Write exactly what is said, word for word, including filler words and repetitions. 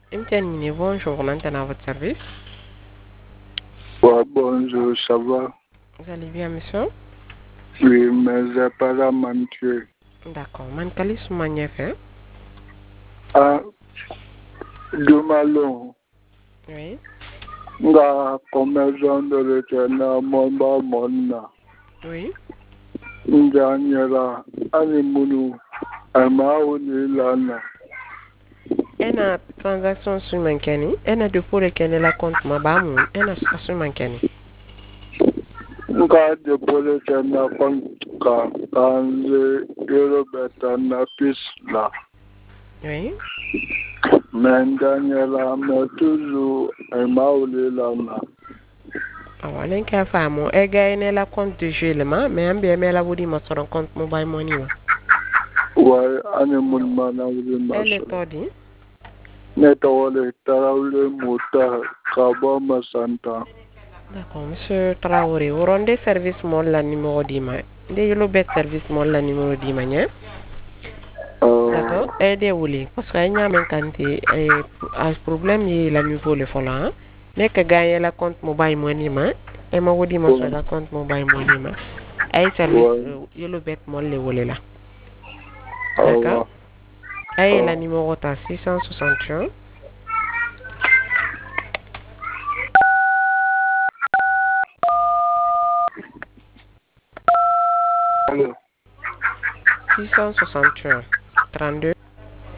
Mteni, bonjour, maintenant à votre service. Ouais, bonjour, ça va? Vous allez bien, monsieur? Oui, mais j'ai pas la mentir. D'accord. Man kali sumanya fait? Ah, deux malons. Oui. Nga commerçant de l'éternel, mon bas, mon na. Oui. Nga nyera, ani munu, ama uni lana. Ena transaction sur mankani. Ena dépôt de kene la compte ma bamu. Ena sur mankani. Nga de pour l'éternel, quand ka, kanze, yero beta na pis la. Oui. Mais nga nyera, mais toujours, ama uni lana. Awa nen ka famo. E gagne la compte de jugement, mais ambi me la wodi ma sur compte mobile money wa. Ouais, ani mun mana uni Elle est maso. todi. Netawale tarawle muta kaba masanta. D'accord, monsieur Traoré. Vous rendez service mon la numéro dix ma. De yelo bet service mon la numéro dix ma nya. Uh, D'accord. Aidez Wuli. Parce que y a un quantité un problème il la niveau le fola. Nek gagner la compte mobile money ma. Et ma wodi ma sur ouais, la compte mobile money ma. Ay service ouais, yo le bet mon le wole là. D'accord. awa, Ay la uh, numéro ta six cent soixante et un allô, six cent soixante et un trente-deux